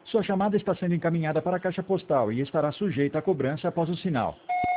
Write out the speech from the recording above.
Sua chamada está sendo encaminhada para a caixa postal e estará sujeita a cobrança após o sinal.